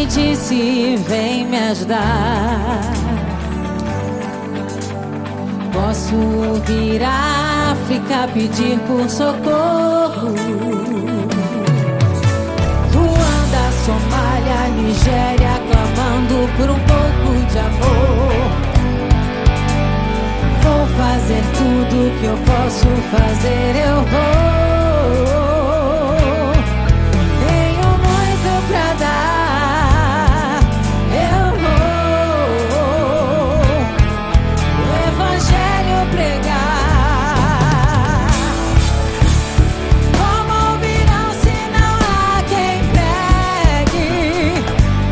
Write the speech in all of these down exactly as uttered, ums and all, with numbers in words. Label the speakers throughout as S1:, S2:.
S1: disse: vem me ajudar. Posso vir à África pedir por socorro. Ruanda, Somália, Nigéria, clamando por um pouco de amor. Vou fazer tudo que eu posso fazer, eu vou. Tenho muito pra dar, eu vou o evangelho pregar. Como ouvirão se não há quem pregue?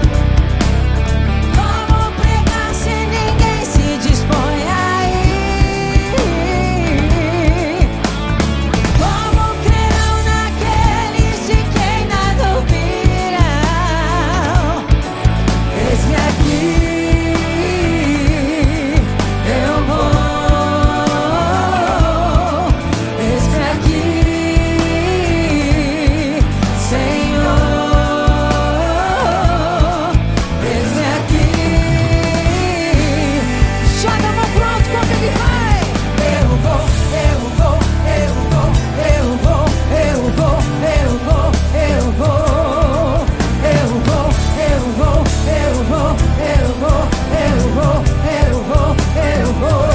S1: Como pregar se ninguém se dispõe a ir? Como crerão naqueles de quem nada ouviram? Eis-me aqui, eu vou. Eis-me aqui, Senhor. Eis-me aqui. Joga a mão pro alto quando ele vai. Eu vou, eu vou, eu vou, eu vou, eu vou, eu vou, eu vou, eu vou, eu vou, eu vou, eu vou, eu vou, eu vou, eu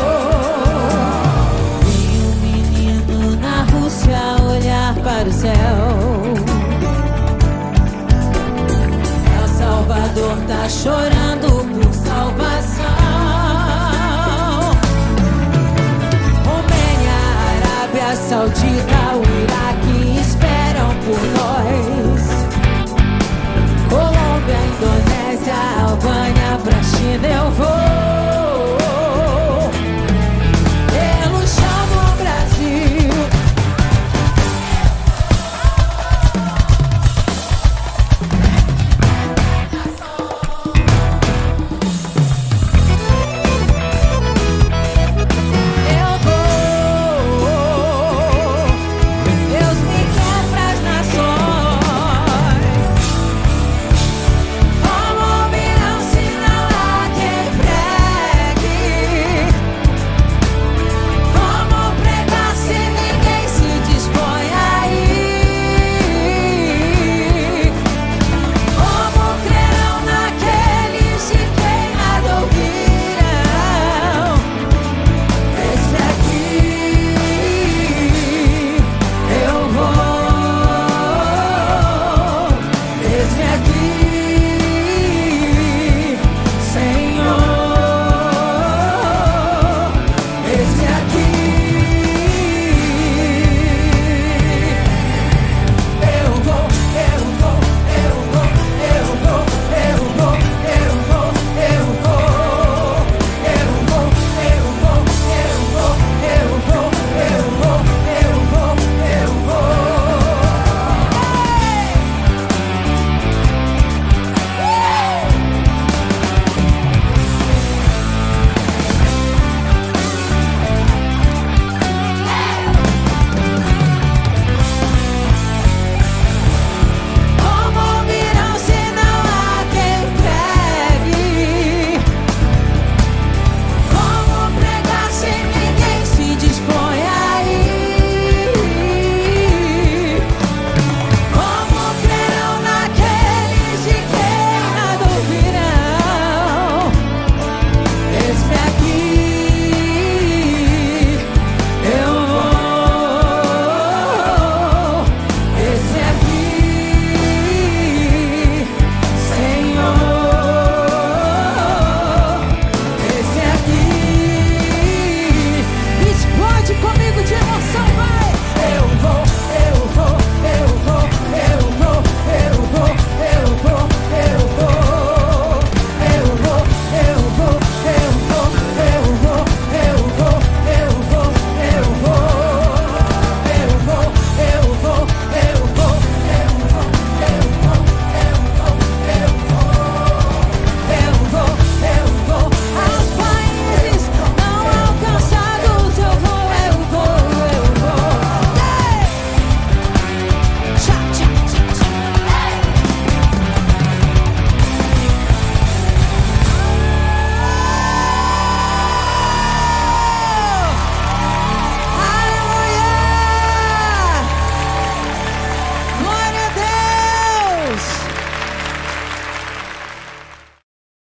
S1: vou. Vi um menino na Rússia olhar para o céu. El Salvador tá chorando por salvação. Romênia, Arábia Saudita,